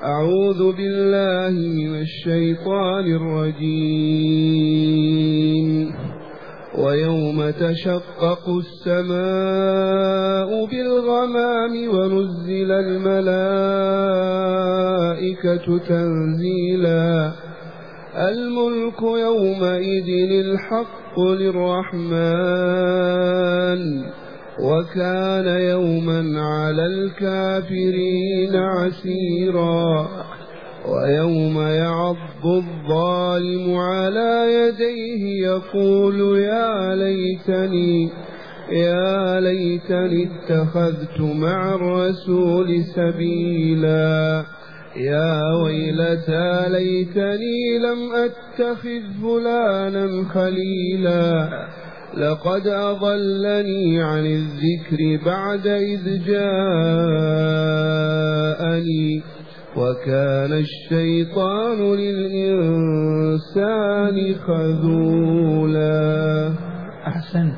أعوذ بالله من الشيطان الرجيم. ويوم تشقق السماء بالغمام ونزل الملائكة تنزيلا الملك يومئذ الحق للرحمن وكان يوما على الكافرين عسيرا. ويوم يعض الظالم على يديه يقول يا ليتني اتخذت مع الرسول سبيلا يا ويلتى ليتني لم أتخذ فلانا خليلا لقد أضلني عن الذكر بعد إذ جاءني وكان الشيطان للإنسان خذولا. أحسنت.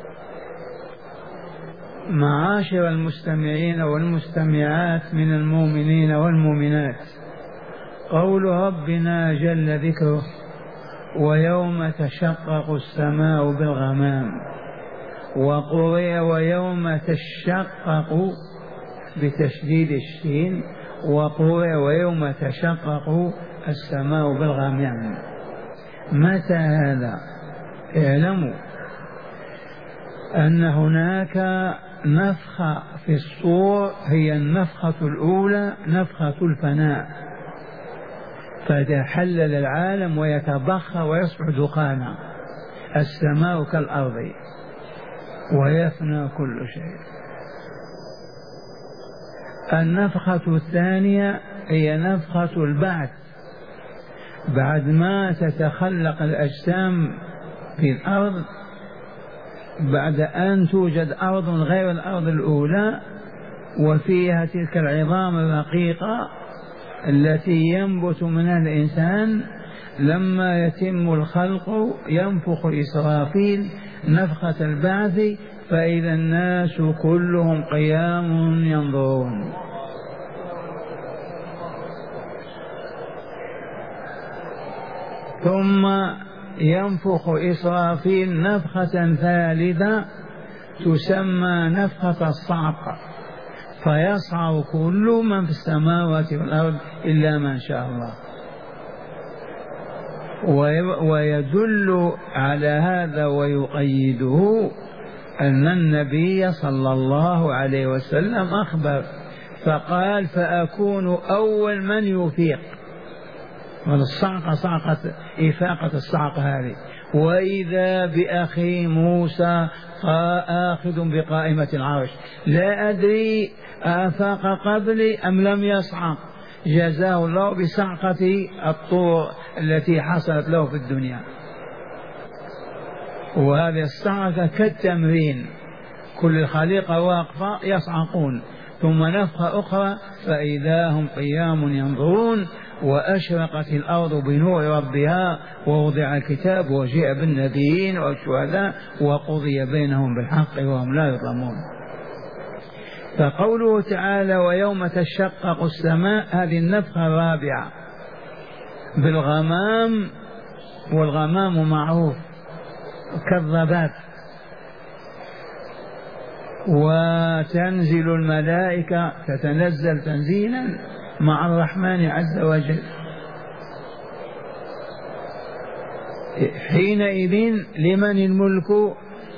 معاشر المستمعين والمستمعات من المؤمنين والمؤمنات، قول ربنا جل ذكره ويوم تشقق السماء بالغمام، وقرئ ويوم تشقق بتشديد الشين، وقرئ ويوم تشقق السماء بالغمام. متى هذا؟ اعلموا أن هناك نفخة في الصور، هي النفخة الأولى، نفخة الفناء، فتحلل العالم ويتبخر ويصبح دخانا، السماء كالأرض ويفنى كل شيء. النفخة الثانية هي نفخة البعث، بعد ما تتخلق الأجسام في الأرض، بعد أن توجد أرض غير الأرض الأولى وفيها تلك العظام الرقيقة التي ينبت منها الإنسان، لما يتم الخلق ينفخ إسرافيل نفخة البعث فإذا الناس كلهم قيام ينظرون. ثم ينفخ إسرافيل نفخة ثالثة تسمى نفخة الصعق، فيصعق كل من في السماوات والأرض إلا من شاء الله. ويدل على هذا ويقيده أن النبي صلى الله عليه وسلم أخبر فقال فأكون أول من يفيق. والصعقة صعقة إفاقة الصعقة هذه. وإذا بأخي موسى آخذ بقائمة العرش، لا أدري آفاق قبلي أم لم يصعق، جزاه الله بصعقة الطور التي حصلت له في الدنيا. وهذه الصعقة كالتمرين، كل الخليقة واقفة يصعقون، ثم نفخة أخرى فإذا هم قيام ينظرون، وأشرقت الأرض بنور ربها ووضع الكتاب وجيء بالنبيين والشهداء وقضي بينهم بالحق وهم لا يظلمون. فقوله تعالى ويوم تشقق السماء، هذه النفخة الرابعة بالغمام، والغمام معروف كالضباب. وتنزل الملائكة تتنزل تنزيلا مع الرحمن عز وجل. حينئذ لمن الملك؟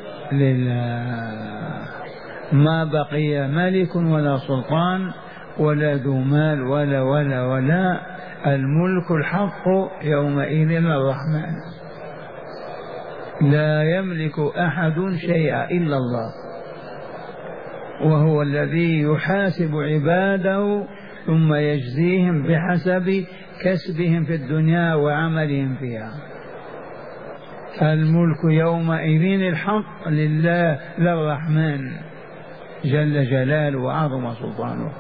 لله، ما بقي ملك ولا سلطان ولا ذو مال ولا ولا ولا، الملك الحق يومئذ للرحمن، لا يملك أحد شيئا إلا الله، وهو الذي يحاسب عباده ثم يجزيهم بحسب كسبهم في الدنيا وعملهم فيها. الملك يومئذ الحق لله للرحمن جل جلاله وعظم سلطانه.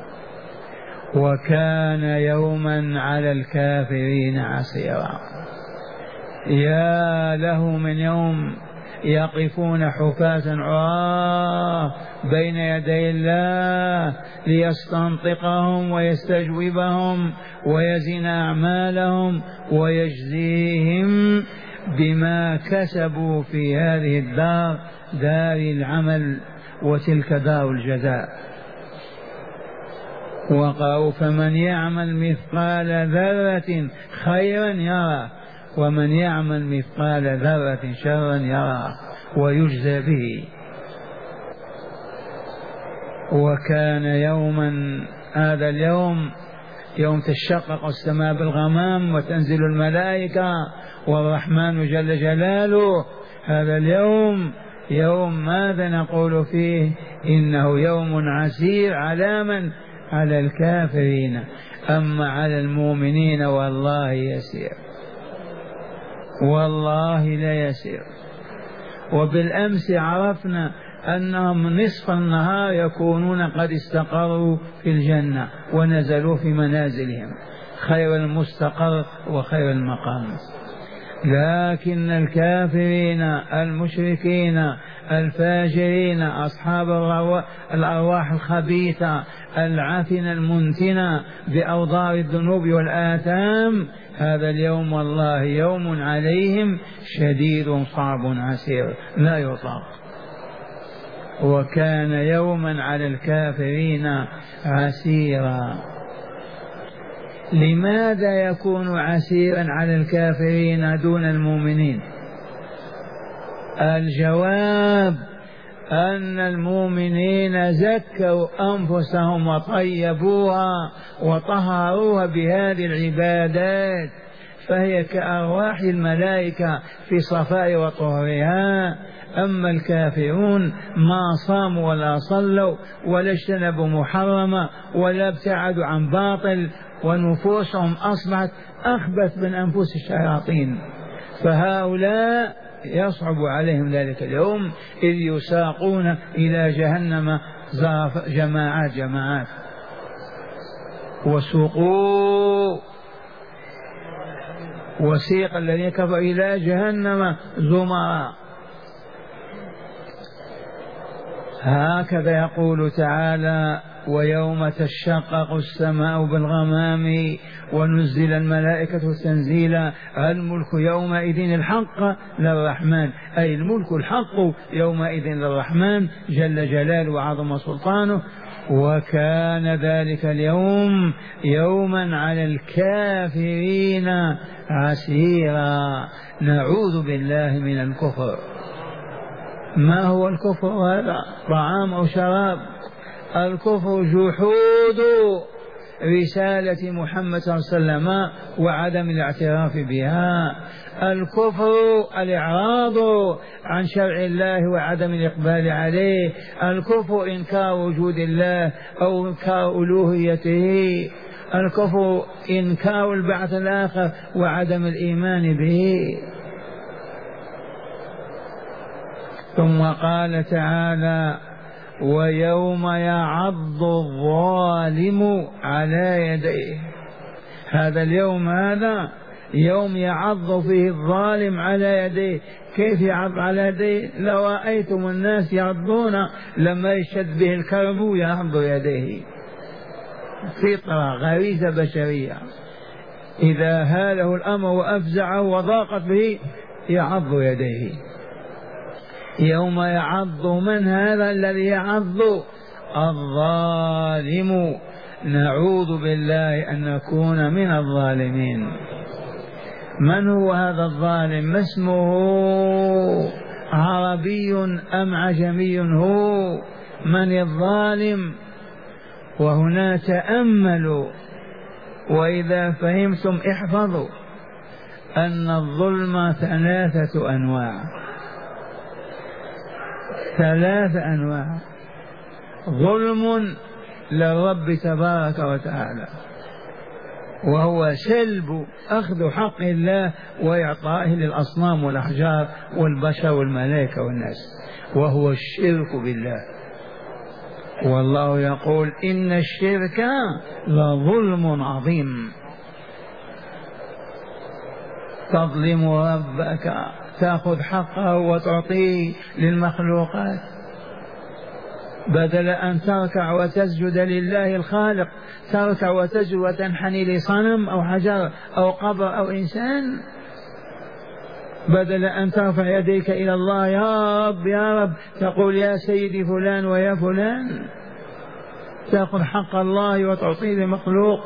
وكان يوما على الكافرين عسيرا. يا له من يوم يقفون حفاة عراة بين يدي الله ليستنطقهم ويستجوبهم ويزن أعمالهم ويجزيهم بما كسبوا في هذه الدار، دار العمل، وتلك دار الجزاء. وقالوا فمن يعمل مثقال ذرة خيرا يرى ومن يعمل مثقال ذرة شرا يرى ويجزى به. وكان يوما، هذا اليوم يوم تشقق السماء بالغمام وتنزل الملائكة والرحمن جل جلاله. هذا اليوم يوم ماذا نقول فيه؟ إنه يوم عسير على من؟ على الكافرين، أما على المؤمنين والله يسير، والله لا يسير. وبالأمس عرفنا أنهم نصف النهار يكونون قد استقروا في الجنة ونزلوا في منازلهم، خير المستقر وخير المقام. لكن الكافرين المشركين الفاجرين أصحاب الأرواح الخبيثة العفنة المنتنة بأوضار الذنوب والآثام، هذا اليوم والله يوم عليهم شديد صعب عسير لا يطاق. وكان يوما على الكافرين عسيرا. لماذا يكون عسيرا على الكافرين دون المؤمنين؟ الجواب أن المؤمنين زكوا أنفسهم وطيبوها وطهروها بهذه العبادات، فهي كأرواح الملائكة في صفاء وطهرها. أما الكافرون ما صاموا ولا صلوا ولا اجتنبوا محرما ولا ابتعدوا عن باطل، ونفوسهم أصبحت أخبث من أنفس الشياطين، فهؤلاء يصعب عليهم ذلك اليوم إذ يساقون إلى جهنم جماعات جماعات. وسوقوا وسيق الذين كفروا إلى جهنم زمرا. هكذا يقول تعالى: ويوم تشقق السماء بالغمام ونزل الملائكة تنزيلا الملك يومئذ الحق للرحمن، أي الملك الحق يومئذ للرحمن جل جلاله وعظم سلطانه. وكان ذلك اليوم يوما على الكافرين عسيرا. نعوذ بالله من الكفر. ما هو الكفر؟ هذا طعام أو شراب. الكفر جحود رسالة محمد صلى الله عليه وسلم وعدم الاعتراف بها. الكفر الإعراض عن شرع الله وعدم الإقبال عليه. الكفر إنكار وجود الله أو إنكار ألوهيته. الكفر إنكار البعث الآخر وعدم الإيمان به. ثم قال تعالى: ويوم يعض الظالم على يديه. هذا اليوم هذا يوم يعض فيه الظالم على يديه. كيف يعض على يديه؟ لو رأيتم الناس يعضون لما يشد به الكرب يعض يديه، فطرة غريزة بشرية. إذا هاله الأمر وأفزعه وضاقت به يعض يديه. يوم يعض من هذا الذي يعض؟ الظالم. نعوذ بالله أن نكون من الظالمين. من هو هذا الظالم؟ ما اسمه؟ عربي أم عجمي هو؟ من الظالم؟ وهنا تأملوا وإذا فهمتم احفظوا أن الظلم ثلاثة أنواع. ثلاثة أنواع. ظلم للرب تبارك وتعالى، وهو سلب أخذ حق الله وإعطائه للأصنام والأحجار والبشر والملائكة والناس، وهو الشرك بالله. والله يقول: إن الشرك لظلم عظيم. تظلم ربك تأخذ حقه وتعطيه للمخلوقات، بدل أن تركع وتسجد لله الخالق تركع وتسجد وتنحني لصنم أو حجر أو قبر أو إنسان. بدل أن ترفع يديك إلى الله يا رب يا رب تقول يا سيدي فلان ويا فلان، تأخذ حق الله وتعطيه لمخلوق.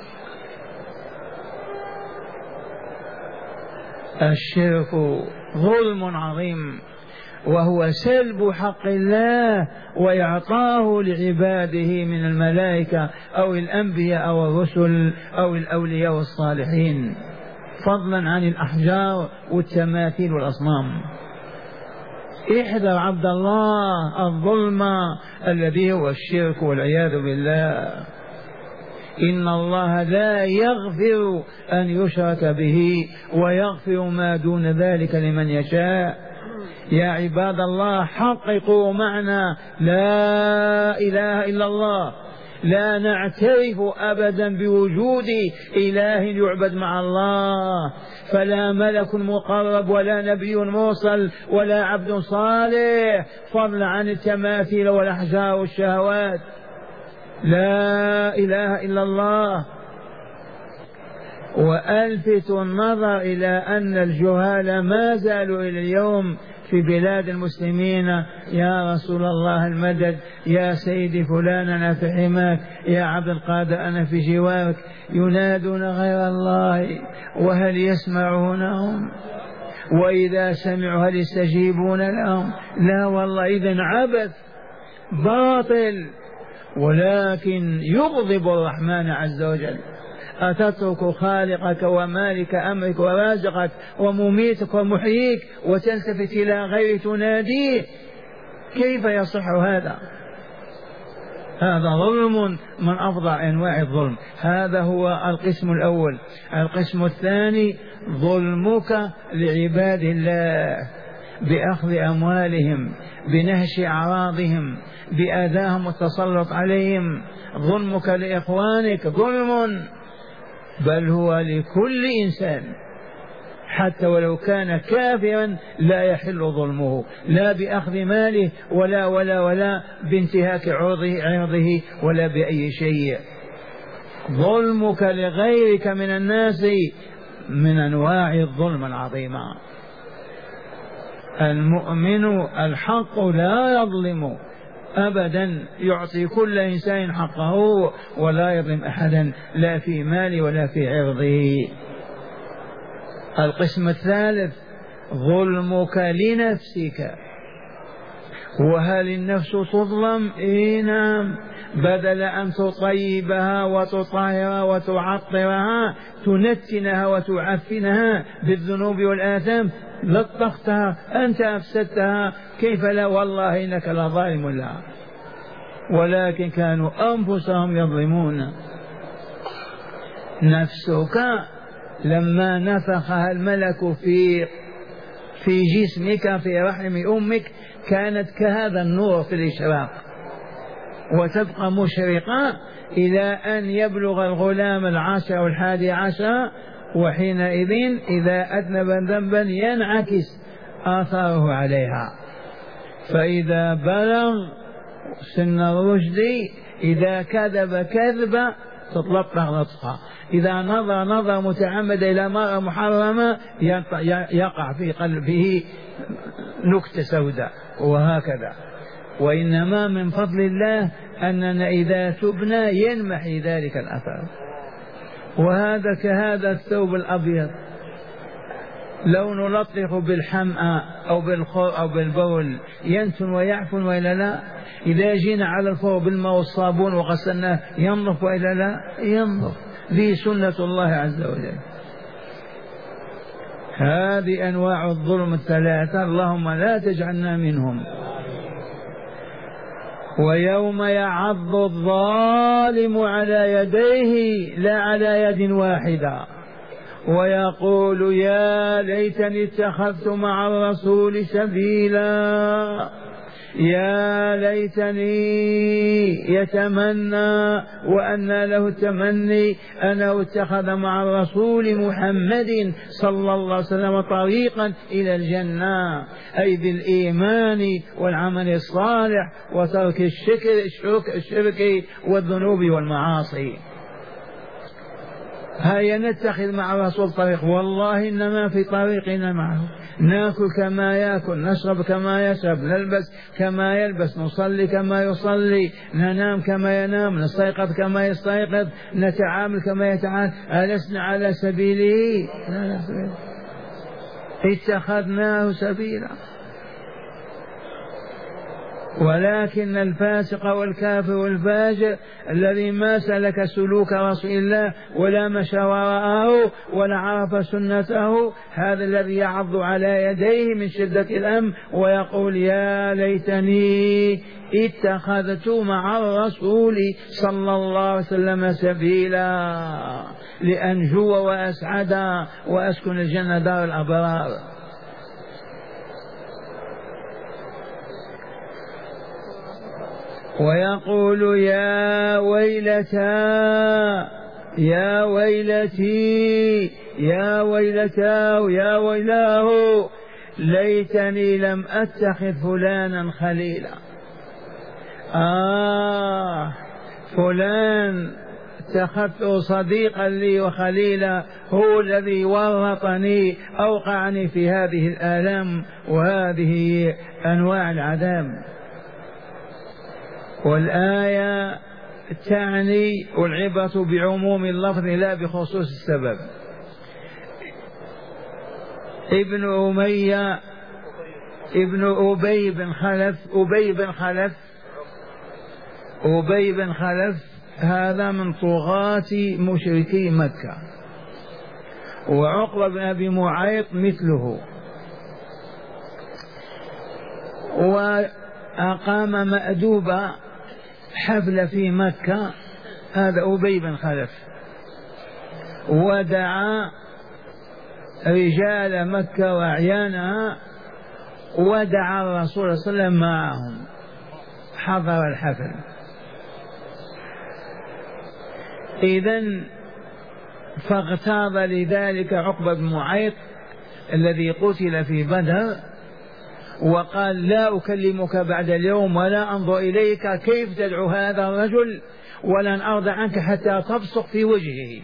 الشرك ظلم عظيم، وهو سلب حق الله وإعطاه لعباده من الملائكة أو الأنبياء أو الرسل أو الأولياء والصالحين، فضلا عن الأحجار والتماثيل والأصنام. احذر عبد الله الظلم الذي هو الشرك والعياذ بالله. إن الله لا يغفر أن يشرك به ويغفر ما دون ذلك لمن يشاء. يا عباد الله حققوا معنى لا إله إلا الله، لا نعترف أبدا بوجود إله يعبد مع الله، فلا ملك مقرب ولا نبي مرسل ولا عبد صالح، فضلا عن التماثيل والأحجار والشهوات. لا إله إلا الله. وألفت النظر إلى أن الجهال ما زالوا إلى اليوم في بلاد المسلمين، يا رسول الله المدد، يا سيدي فلان أنا في حماك، يا عبد القادر أنا في جوارك، ينادون غير الله وهل يسمعونهم؟ وإذا سمعوا هل يستجيبون لهم؟ لا والله، إذن عبث باطل، ولكن يغضب الرحمن عز وجل. أتترك خالقك ومالك أمرك ورازقك ومميتك ومحييك وتلتفت إلى غير تناديه؟ كيف يصح هذا؟ هذا ظلم من أفظع أنواع الظلم. هذا هو القسم الأول. القسم الثاني ظلمك لعباد الله بأخذ أموالهم، بنهش أعراضهم، بأذاهم والتسلط عليهم. ظلمك لإخوانك ظلم، بل هو لكل إنسان حتى ولو كان كافرا لا يحل ظلمه، لا بأخذ ماله ولا بانتهاك عرضه ولا بأي شيء. ظلمك لغيرك من الناس من أنواع الظلم العظيمة. المؤمن الحق لا يظلم أبدا، يعطي كل إنسان حقه ولا يظلم أحدا لا في ماله ولا في عرضه. القسم الثالث ظلمك لنفسك. وهل النفس تظلم؟ نعم، بدل أن تطيبها وتطهرها وتعطرها تنتنها وتعفنها بالذنوب والآثام لطختها، أنت أفسدتها، كيف لا؟ والله إنك لظالم لها، ولكن كانوا أنفسهم يظلمون. نفسك لما نفخها الملك في جسمك في رحم أمك كانت كهذا النور في الإشراق، وتبقى مشرقة إلى أن يبلغ الغلام 10 والحادي 11، وحينئذ إذا أذنب ذنبا ينعكس آثاره عليها. فإذا بلغ سن الرشد إذا كذب كذبة تطلق لطخة، إذا نظر متعمد إلى مرأة محرمة يقع في قلبه نكتة سوداء، وهكذا. وإنما من فضل الله أننا إذا تبنا ينمحي ذلك الأثر. وهذا كهذا الثوب الأبيض لو نلطخ بالحمأة أو بالخور أو بالبول ينتن ويعفن وإلا لا؟ إذا جينا على الفور بالماء والصابون وغسلناه ينظف وإلا لا؟ ينظف. ذي سنة الله عز وجل. هذه أنواع الظلم الثلاثة، اللهم لا تجعلنا منهم. ويوم يعض الظالم على يديه لا على يد واحدة ويقول يا ليتني اتخذت مع الرسول سبيلا، يا ليتني يتمنى وأن له التمني أنه اتخذ مع الرسول محمد صلى الله عليه وسلم طريقا إلى الجنة، أي بالإيمان والعمل الصالح وترك الشرك والذنوب والمعاصي. هيا نتخذ مع الرسول طريق، والله إنما في طريقنا معه، ناكل كما ياكل، نشرب كما يشرب، نلبس كما يلبس، نصلي كما يصلي، ننام كما ينام، نستيقظ كما يستيقظ، نتعامل كما يتعامل. ألسنا على سبيله؟ اتخذناه سبيلا. ولكن الفاسق والكافر والفاجر الذي ما سلك سلوك رسول الله ولا مشى وراءه ولا عرف سنته، هذا الذي يعض على يديه من شدة الأمر ويقول يا ليتني اتخذت مع الرسول صلى الله عليه وسلم سبيلا لأنجو وأسعد وأسكن الجنة دار الأبرار. ويقول يا ويلتى يا ويلتي يا ويلتاه يا ويلاه ليتني لم أتخذ فلانا خليلا. فلان اتخذته صديقا لي وخليلا، هو الذي ورطني أوقعني في هذه الآلام وهذه أنواع العذاب. والآية تعني والعبرة بعموم اللفظ لا بخصوص السبب. ابن أمية ابن أبي بن خلف هذا من طغاة مشركي مكة، وعقبة بن أبي معيط مثله، وأقام مأدوبة حفلة في مكة، هذا أبي بن خلف، ودعا رجال مكة وأعيانها، ودعا الرسول صلى الله عليه وسلم معهم، حضر الحفل. إذن فاغتاظ لذلك عقبة بن معيط الذي قتل في بدر، وقال لا أكلمك بعد اليوم ولا أنظر إليك، كيف تدعو هذا الرجل ولن أرضى عنك حتى تبصق في وجهه.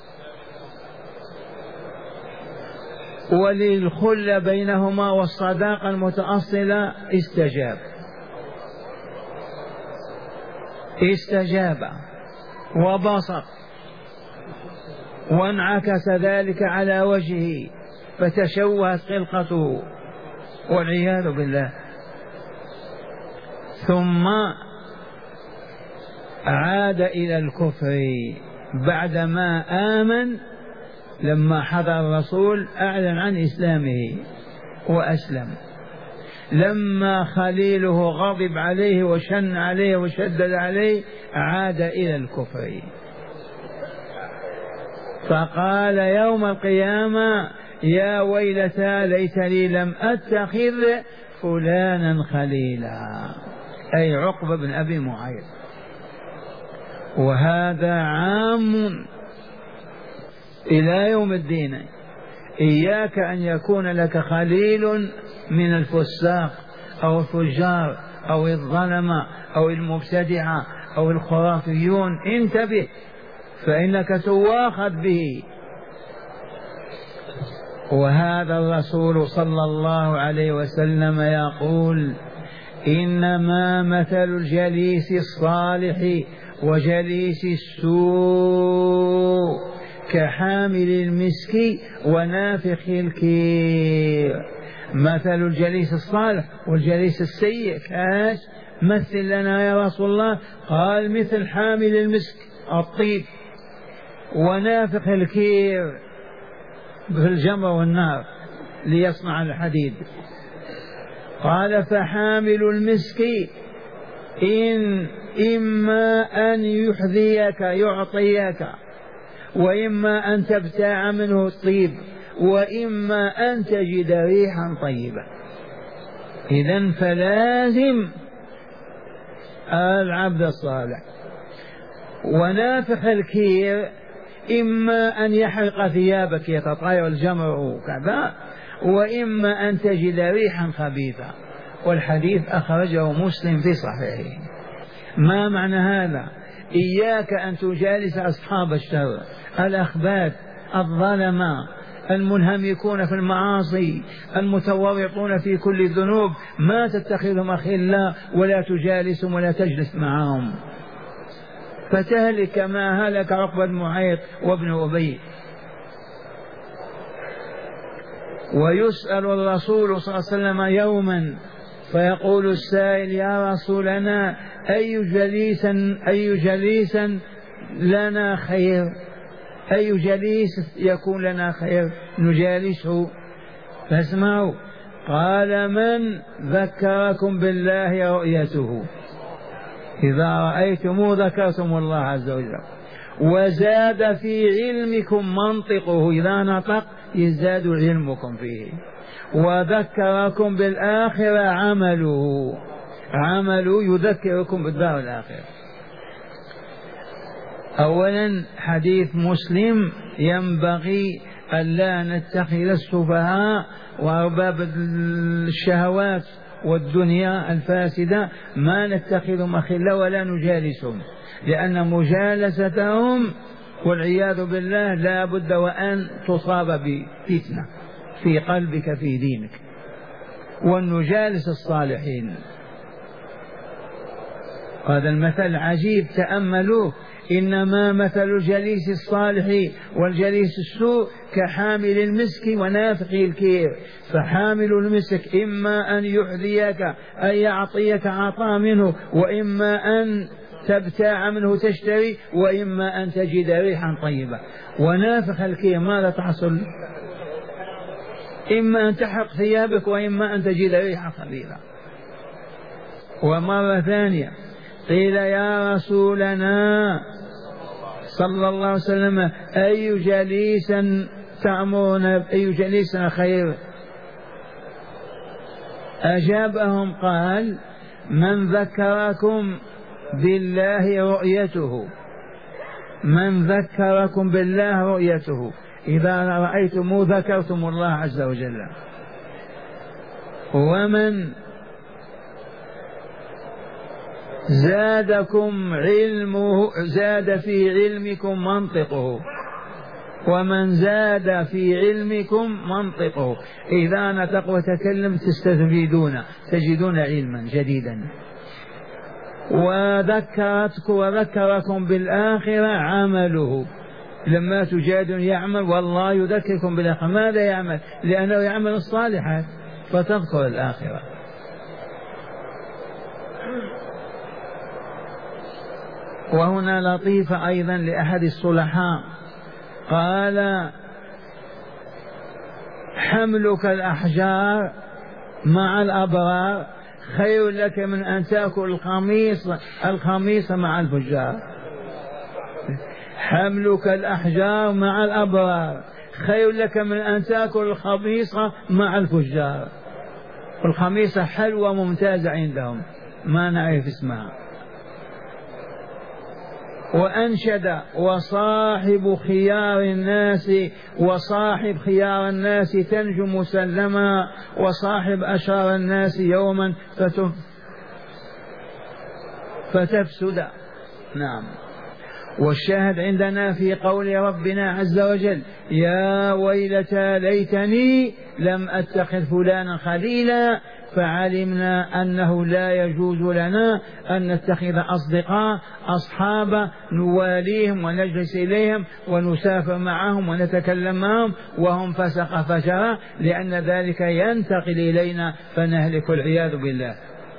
وللخلة بينهما والصداقة المتأصلة استجاب وبصق، وانعكس ذلك على وجهه فتشوهت خلقته والعياذ بالله. ثم عاد إلى الكفر بعدما آمن، لما حضر الرسول أعلن عن إسلامه وأسلم. لما خليله غضب عليه وشن عليه وشدد عليه عاد إلى الكفر، فقال يوم القيامة يا ويلتى ليتني لم أتخذ فلانا خليلا، أي عقبة بن أبي معيط. وهذا عام إلى يوم الدين. إياك أن يكون لك خليل من الفساق أو الفجار أو الظلمة أو المبتدعة أو الخرافيون، انتبه فإنك تواخذ به. وهذا الرسول صلى الله عليه وسلم يقول إنما مثل الجليس الصالح وجليس السوء كحامل المسك ونافخ الكير. مثل الجليس الصالح والجليس السيء كاش، مثل لنا يا رسول الله. قال مثل حامل المسك الطيب ونافخ الكير في الجمر والنار ليصنع الحديد. قال فحامل المسك إما أن يحذيك يعطيك، وإما أن تبتاع منه الطيب، وإما أن تجد ريحا طيبة. إذن فلازم العبد الصالح. ونافخ الكير إما أن يحرق ثيابك يتطاير الجمر وكذا، وإما أن تجد ريحا خبيثة. والحديث أخرجه مسلم في صحيحه. ما معنى هذا؟ إياك أن تجالس أصحاب الشر، الأخباث، الظلمة، المنهمكون في المعاصي، المتورطون في كل الذنوب، ما تتخذهم أخلا ولا تجالسهم ولا تجلس معهم، فتهلك كما هلك عقبة بن معيط وابن أبي. ويسأل الرسول صلى الله عليه وسلم يوما فيقول السائل: يا رسولنا أي جليس لنا خير؟ أي جليس يكون لنا خير نجالسه؟ فاسمعوا، قال: من ذكركم بالله رؤيته، إذا رأيتموه ذكرتم الله عز وجل. وزاد في علمكم منطقه، إذا نطق يزداد علمكم فيه. وذكركم بالآخرة عمله يذكركم بالدار الآخرة. أولا حديث مسلم: ينبغي ألا نتخذ السفهاء وأرباب الشهوات والدنيا الفاسدة ما نتخذهم أخلا ولا نجالسهم، لأن مجالستهم والعياذ بالله لا بد وأن تصاب بفتنة في قلبك في دينك. ونجالس الصالحين. هذا المثل عجيب، تأملوه: إنما مثل الجليس الصالح والجليس السوء كحامل المسك ونافخ الكير. فحامل المسك إما أن يحذيك أن يعطيك عطاء منه، وإما أن تبتاع منه تشتري، وإما أن تجد ريحا طيبة. ونافخ الكير ماذا تحصل؟ إما أن تحرق ثيابك، وإما أن تجد ريحا خبيثة. ومرة ثانية قيل: يا رسولنا صلى الله عليه وسلم أي جليس تأمرنا، أي جليس خير؟ أجابهم قال: من ذكركم بالله رؤيته، من ذكركم بالله رؤيته، إذا رأيتم ذكرتم الله عز وجل. ومن زادكم علمه، زاد في علمكم منطقه، ومن زاد في علمكم منطقه، إذا نطق وتكلم تستفيدون، تجدون علما جديدا. وذكركم بالآخرة عمله، لما تجادل يعمل، والله يذكركم بالآخرة. ماذا يعمل؟ لأنه يعمل الصالحات، فتذكر الآخرة. وهنا لطيفة أيضا لأحد الصلحاء، قال: حملك الأحجار مع الأبرار خير لك من أن تأكل الخميص مع الفجار. حملك الأحجار مع الأبرار خير لك من أن تأكل الخميص مع الفجار. والخميصة حلوة ممتازة عندهم، ما نعرف اسمها. وأنشد: وصاحب خيار الناس تنجو مسلما، وصاحب أشرار الناس يوما فتفسد. نعم. والشاهد عندنا في قول ربنا عز وجل: يا ويلتى ليتني لم أتخذ فلانا خليلا. فعلمنا أنه لا يجوز لنا أن نتخذ أصدقاء أصحاب نواليهم ونجلس إليهم ونسافر معهم ونتكلم معهم وهم فسق فجرة، لأن ذلك ينتقل إلينا فنهلك والعياذ بالله.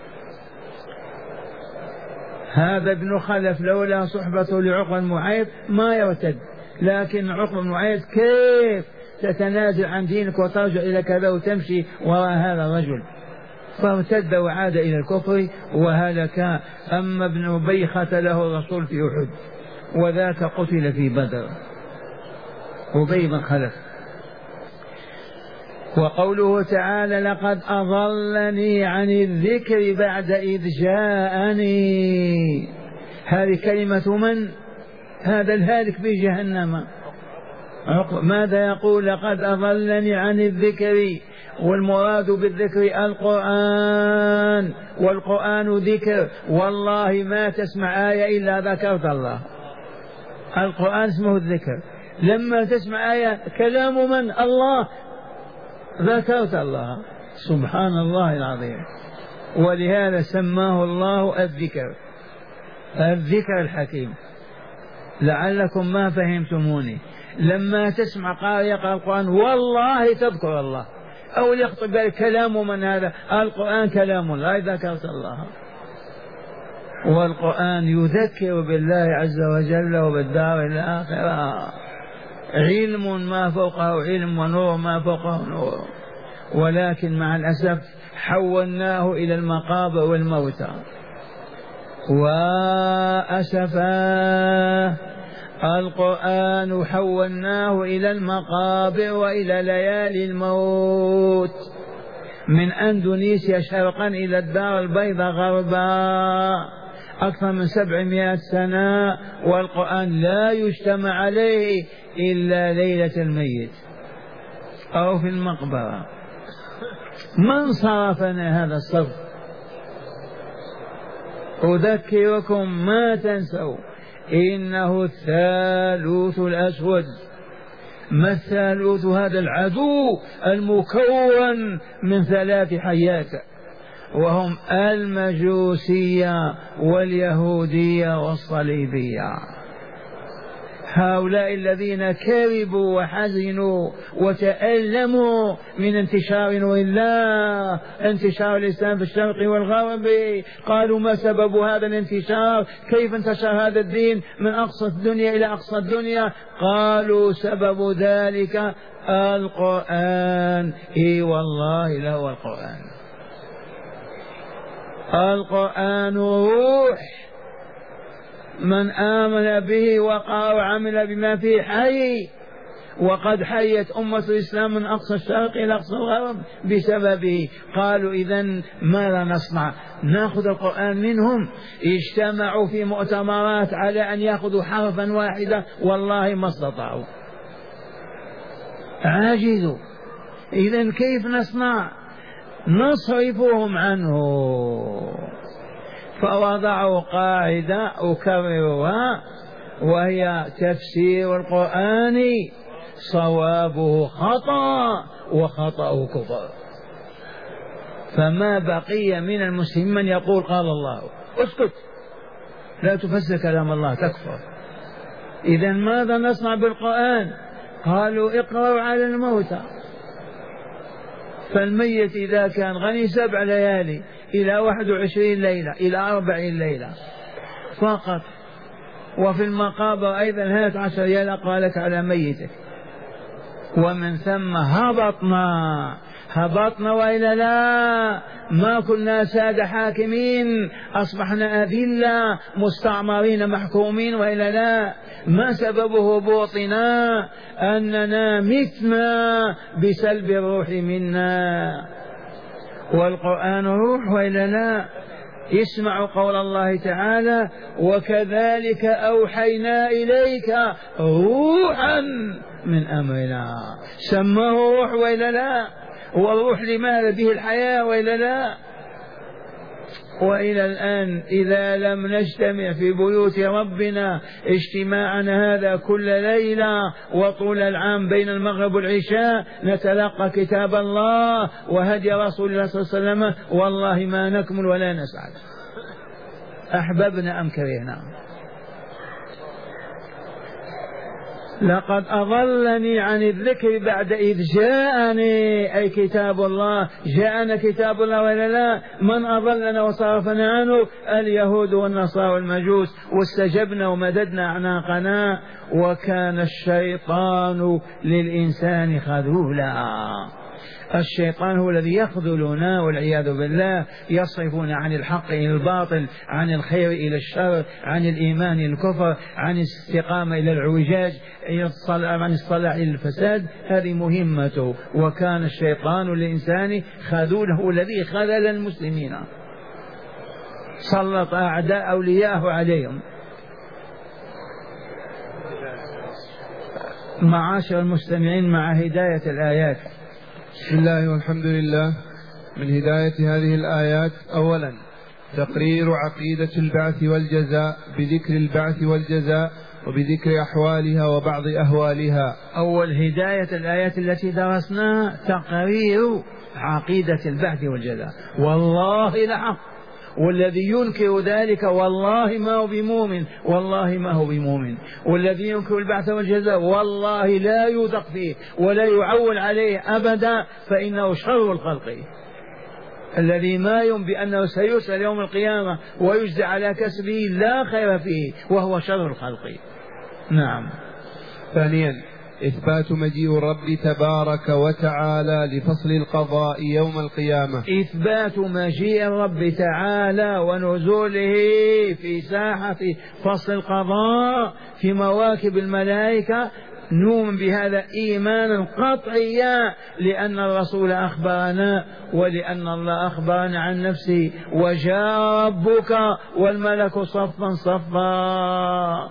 هذا ابن خلف لولا صحبته لعقبة بن معيط ما يرتد، لكن عقبة بن معيط كيف تتنازل عن دينك وترجع إلى كذا وتمشي وراء هذا الرجل؟ فارتد وعاد إلى الكفر وهلك. أما ابن أبي قتله الرسول في أحد، وذاك قتل في بدر، أبي بن خلف. وقوله تعالى لقد أضلني عن الذكر بعد إذ جاءني، هذه كلمة من؟ هذا الهالك في جهنم. ماذا يقول؟ لقد أضلني عن الذكر، والمراد بالذكر القرآن، والقرآن ذكر. والله ما تسمع آية إلا ذكرت الله. القرآن اسمه الذكر. لما تسمع آية كلام من؟ الله، ذكرت الله. سبحان الله العظيم. ولهذا سماه الله الذكر، الذكر الحكيم. لعلكم ما فهمتموني. لما تسمع قارئ يقرأ القرآن والله تذكر الله، أو يخطب الكلام من هذا؟ القرآن كلام الله، ذكرت الله. والقرآن يذكر بالله عز وجل وبالدار الآخرة. علم ما فوقه علم، ونور ما فوقه نور. ولكن مع الأسف حولناه إلى المقابر والموتى. وأسفا القرآن حولناه إلى المقابر وإلى ليالي الموت، من أندونيسيا شرقا إلى الدار البيضاء غربا، أكثر من 700 سنة، والقرآن لا يجتمع عليه إلا ليلة الميت أو في المقبرة. من صرفنا هذا الصرف؟ أذكركم ما تنسوا إنه الثالوث الأسود. ما الثالوث؟ هذا العدو المكون من 3 حيات، وهم المجوسية واليهودية والصليبية. هؤلاء الذين كربوا وحزنوا وتألموا من انتشار نور الله، انتشار الإسلام في الشرق والغرب. قالوا ما سبب هذا الانتشار؟ كيف انتشر هذا الدين من أقصى الدنيا إلى أقصى الدنيا؟ قالوا سبب ذلك القرآن. إي والله له القرآن. القرآن روح، من آمن به وقرأ وعمل بما فيه حي. وقد حيت أمة الإسلام من أقصى الشرق إلى أقصى الغرب بسببه. قالوا إذن ماذا نصنع؟ نأخذ القرآن منهم. اجتمعوا في مؤتمرات على أن يأخذوا حرفا واحدا، والله ما استطاعوا، عاجزوا. إذن كيف نصنع؟ نصرفهم عنه. فوضعوا قاعدة أكررها، وهي تفسير القرآن صوابه خطأ وخطأه كفر. فما بقي من المسلمين من يقول قال الله. اسكت، لا تفسر كلام الله، تكفر. إذن ماذا نصنع بالقرآن؟ قالوا اقرأوا على الموتى. فالميت إذا كان غني 7 ليالي إلى 21 ليلة إلى 40 ليلة فقط. وفي المقابر أيضا 11 ليلة أقرأ لك على ميتك. ومن ثم هبطنا وإلا لا؟ ما كنا سادة حاكمين، أصبحنا أذلة مستعمرين محكومين وإلا لا؟ ما سبب هبوطنا؟ أننا متنا بسلب الروح منا. والقرآن روح وإلا لا؟ اسمعوا قول الله تعالى وكذلك أوحينا إليك روحا من أمرنا. سماه روح وإلا لا؟ والروح لماذا؟ به الحياة وإلا لا؟ وإلى الآن إذا لم نجتمع في بيوت ربنا اجتماعنا هذا كل ليلة وطول العام بين المغرب والعشاء نتلقى كتاب الله وهدي رسول الله صلى الله عليه وسلم، والله ما نكمل ولا نسعد، أحببنا أم كرهنا. لقد أضلني عن الذكر بعد إذ جاءني، أي كتاب الله. جاءنا كتاب الله ولا لا؟ من أضلنا وصرفنا عنه؟ اليهود والنصارى والمجوس، واستجبنا ومددنا أعناقنا. وكان الشيطان للإنسان خذولا. الشيطان هو الذي يخذلنا والعياذ بالله، يصرفون عن الحق إلى الباطل، عن الخير إلى الشر، عن الإيمان إلى الكفر، عن الاستقامة إلى العوجاج، عن الصلاح إلى الفساد. هذه مهمته. وكان الشيطان للإنسان خذولا، هو الذي خذل المسلمين، سلط أعداء أولياءه عليهم. معاشر المستمعين، مع هداية الآيات. بسم الله والحمد لله. من هداية هذه الآيات: أولا تقرير عقيدة البعث والجزاء بذكر البعث والجزاء وبذكر أحوالها وبعض أهوالها. أول هداية الآيات التي درسناها تقرير عقيدة البعث والجزاء. والله لحق، والذي ينكر ذلك والله ما هو بمؤمن، والله ما هو بمؤمن. والذي ينكر البعث والجزاء والله لا يوثق فيه ولا يعول عليه أبدا، فإنه شر الخلق. الذي ما يؤمن بأنه سيسأل يوم القيامة ويجزى على كسبه لا خير فيه، وهو شر الخلق. نعم. ثانيا إثبات مجيء الرب تبارك وتعالى لفصل القضاء يوم القيامة. إثبات مجيء الرب تعالى ونزوله في ساحة فصل القضاء في مواكب الملائكة، نؤمن بهذا إيمانا قطعيا، لأن الرسول أخبرنا ولأن الله أخبرنا عن نفسه: وجاء ربك والملك صفا صفا.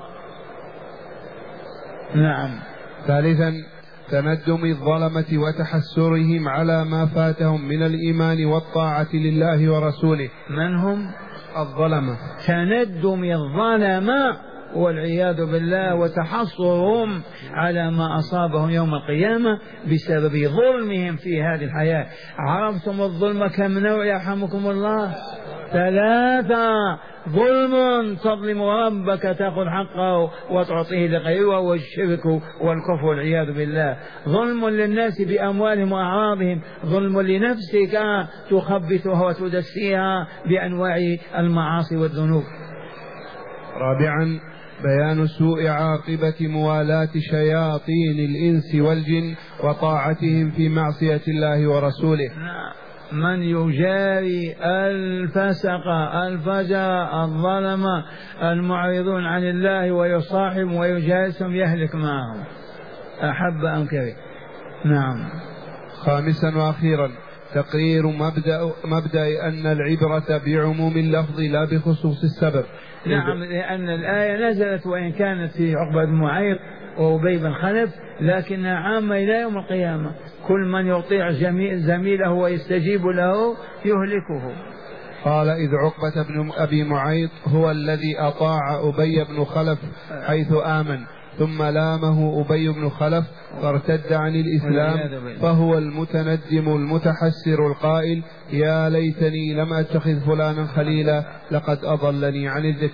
نعم. ثالثا تندم الظلمة وتحسرهم على ما فاتهم من الإيمان والطاعة لله ورسوله. من هم الظلمة؟ تندم الظلمة والعياذ بالله، وتحصرهم على ما أصابهم يوم القيامة بسبب ظلمهم في هذه الحياة. عرفتم الظلم كم نوع يرحمكم الله؟ 3: ظلم تظلم ربك تأخذ حقه وتعطيه لغيره، وهو الشرك والكفر والعياذ بالله. ظلم للناس بأموالهم وأعراضهم، ظلم لنفسك تخبثها وتدسيها بأنواع المعاصي والذنوب. رابعا بيان سوء عاقبة موالاة شياطين الإنس والجن وطاعتهم في معصية الله ورسوله. من يجاري الفسق الفجر الظلم المعرضون عن الله ويصاحب ويجالسهم يهلك معهم، أحب أم كره. نعم. خامسا وأخيرا تقرير مبدأ أن العبرة بعموم اللفظ لا بخصوص السبب. نعم، لأن الآية نزلت وإن كانت في عقبة بن معيط وأبي بن خلف، لكنها عامة إلى يوم القيامة. كل من يطيع زميله ويستجيب له يهلكه. قال: إذ عقبة بن أبي معيط هو الذي أطاع أبي بن خلف حيث آمن، ثم لامه أبي بن خلف فارتد عن الإسلام، فهو المتندم المتحسر القائل: يا ليتني لم أتخذ فلانا خليلا لقد أضلني عن الذكر.